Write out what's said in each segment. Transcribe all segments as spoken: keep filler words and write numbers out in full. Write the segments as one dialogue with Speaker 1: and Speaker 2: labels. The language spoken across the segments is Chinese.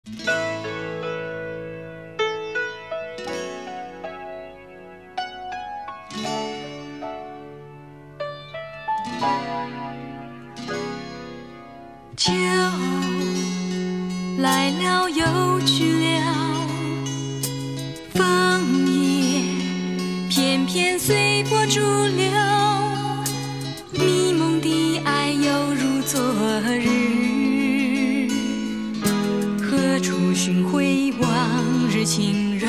Speaker 1: 秋来了又去了，枫叶翩翩随波逐流，迷蒙的爱犹如昨日，何处寻回往日轻柔？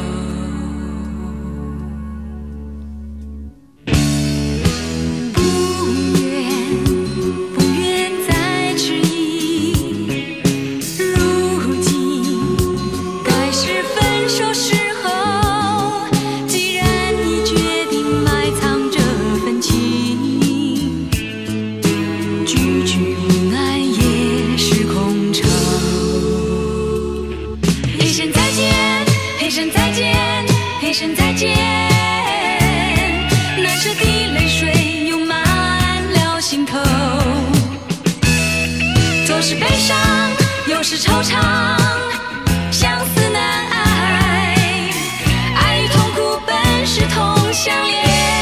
Speaker 1: 是惆怅，相思难挨，爱与痛苦本是同相连。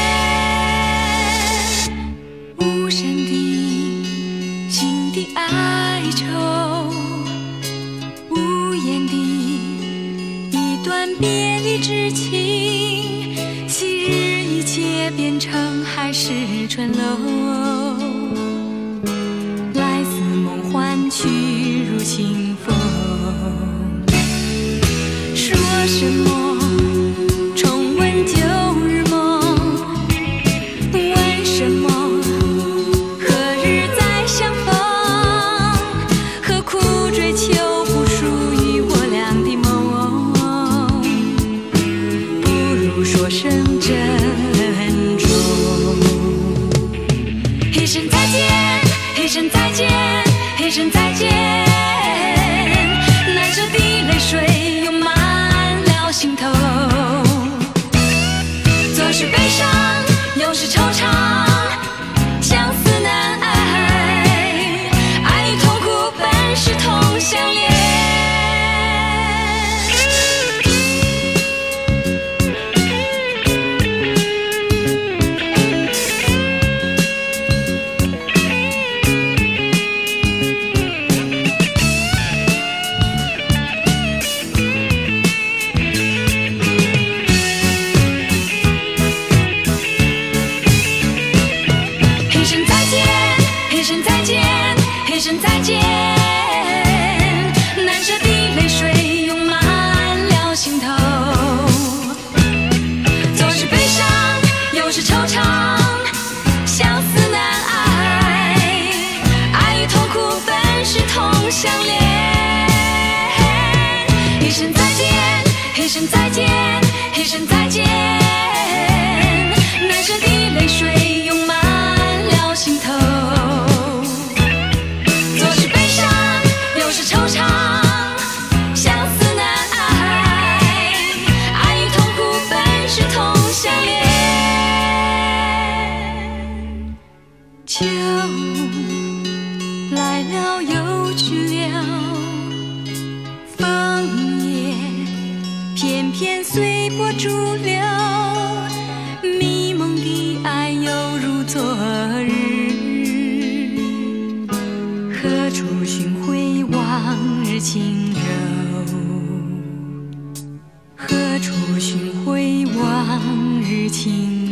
Speaker 1: 无声的心的哀愁，无言的一段别离之情，昔日一切变成海市蜃楼，来自梦幻去如清风。说什么重温旧日梦，问什么何日再相逢，何苦追求不属于我俩的梦，不如说声珍重。一声再见，一声再见，一声再见，难舍的泪水涌满了心头，左是悲伤，右是惆怅，相思难挨，爱与痛苦本是同相连。一声再见，难舍的泪水涌满了心头，左是悲伤，右是惆怅，相思难挨，爱与痛苦本是同相连。一声再见，一声再见，一声再见，难舍的泪水涌满了心头，惆怅，相思难挨，爱与痛苦本是同相连。秋来了又去了，枫叶翩翩随波逐流，迷蒙的爱犹如昨日，何处寻回往日轻柔，何处寻回往日轻柔。